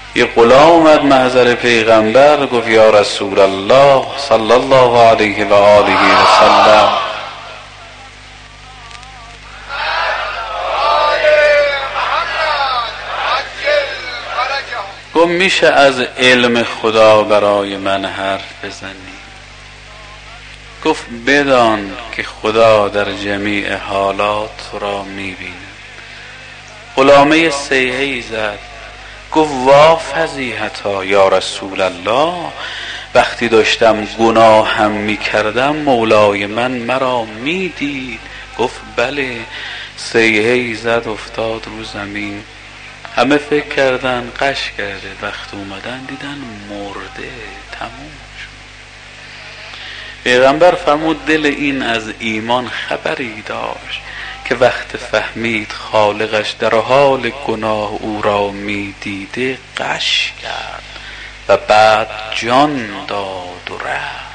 یه غلام اومد محضر پیغمبر، گفت یا رسول الله صلی الله علیه و آله و سلم، گفت میشه از علم خدا برای من حرف بزنی؟ گفت بدان که خدا در جمیع حالات را میبینه. غلامه صیحه‌ای زد، گفت وا فضیحتا یا رسول الله، وقتی داشتم گناهم میکردم مولای من مرا میدید. گفت بله. صیحه‌ای زد افتاد رو زمین. همه فکر کردن قش کرده، وقت اومدن دیدن مرده، تموم شد. پیغمبر فرمود دل این از ایمان خبری داشت که وقت فهمید خالقش در حال گناه او را میدیده قش کرد و بعد جان داد و رفت.